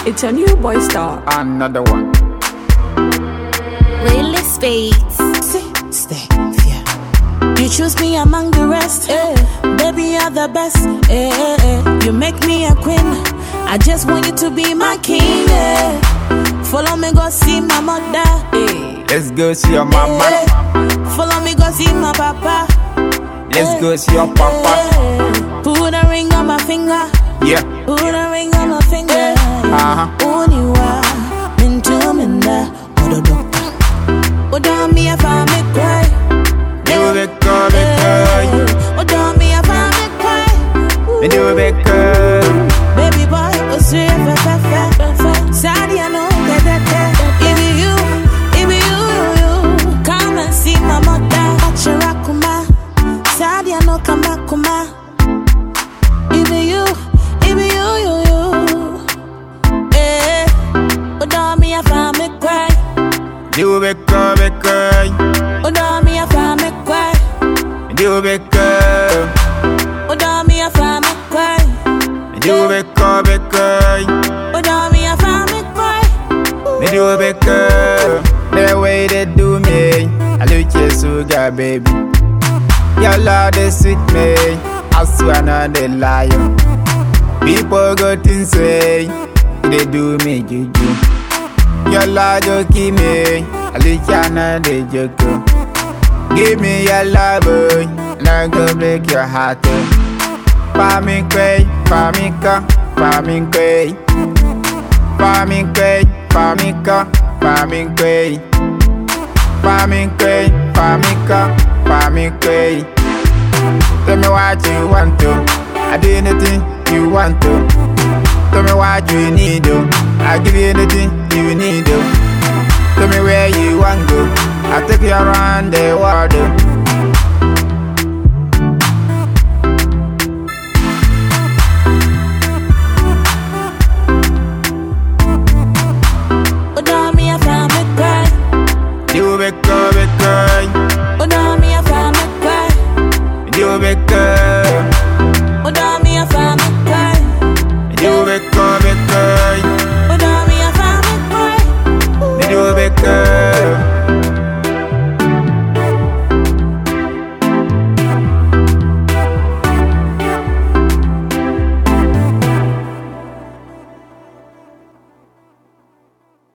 It's your new boy star. Another one. Really Spades. Stay, yeah. You choose me among the rest. Baby, you're the best. You make me a queen. I just want you to be my king. Follow me, go see my mother. Let's go see your mama. Follow me, go see my papa. Let's go see your papa. Put a ring on my finger. Yeah. Put a ring on my finger. Uh-huh. Into minda. Don't me if I make cry. Do it, girl, Don't me if I make cry. do it, girl. Baby boy, what's your Sadie, I know that. If you, come and see my mother. Chirakuma, Sadie, I know come back, kuma. If you. Don't me if I make cry. Do it, girl, Don't me if I make cry. do it, girl. Don't me if I make cry. Do it, girl. Don't me if I make cry. Do it, girl. The way they do me, I look you sugar, baby. Your love is sweet me, I swear not the lion. People go to say, they do me juju. Your love you keep me, I look you not the joke. Give me your love, and I go break your heart. Farming cray, farming car, farming cray. Farming cray, farming car, farming cray. Farming cray, farming car, farming cray. Tell me what you want to, I do anything you want to. Tell me what you need to, I give you anything you need to. Tell me where you want to, I take you around the world.